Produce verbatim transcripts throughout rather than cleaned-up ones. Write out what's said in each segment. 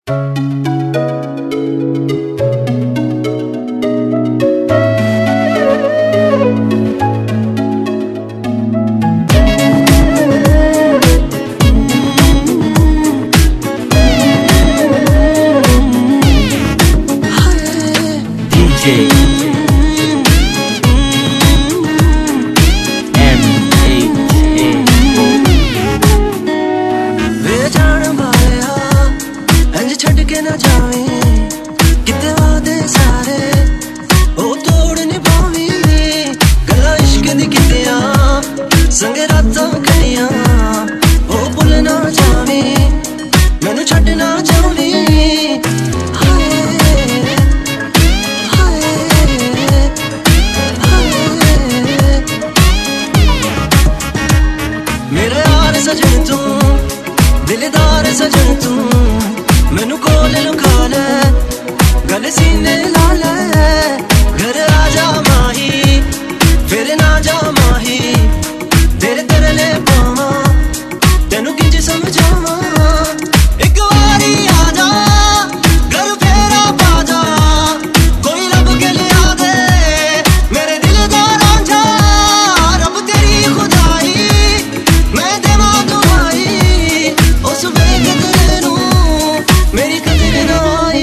सजन तू दिलदार सजन तू मैनू कोल लुका ले गल सीने ला ले घर आजा माही फिर ना जा माही तेरे तरले पावा तेनू किंज समझावा एक बारी आजा घर फेरा पाजा कोई रब के लिया दे मेरे दिल दा रांझा रब तेरी खुदाई मैं देवा दुआई उस बेकदर नू मेरी कदर ना आई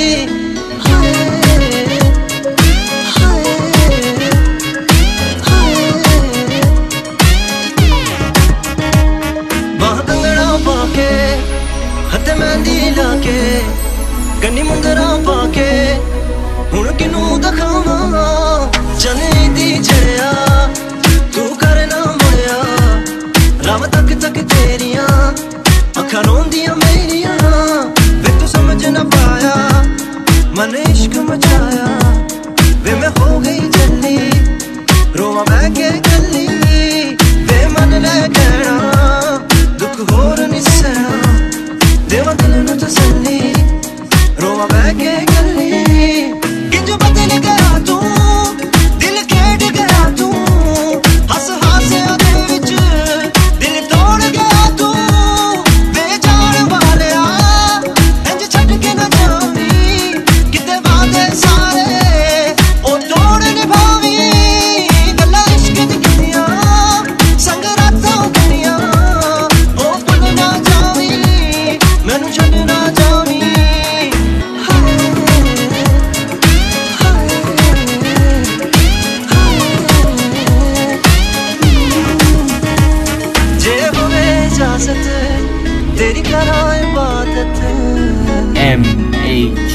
हत्थे मेहंदी लाके गन्नी मुंदरा पाके हुण किनू दिखावा चने दी छड़िया तू कर ना मुड़िया रब तक तक तेरिया अखां रोंदियां मेरिया वे तू समझ ना पाया मन इश्क मचाया वे मैं हो गई जल्दी रोवा मैं के कल्ली वे मन ले कहना दुख होर नहीं सहना देवा दिल नू तसल्ली रोवा बह के गल्ली किंज बदल गया तू दिल खेड गया तू हस हासिया दे विच दिल तोड़ गया तू बेजान वालिया इंज छड्ड के ना जावी किते वादे सारे ओ तोड़ निभावी गल्लां इश्क दी कीतियां संग रातां करियां ओ भुल ना जावी मैनू छड्ड ना जावी जे होवे इजाजत तेरी करा इबादत। M H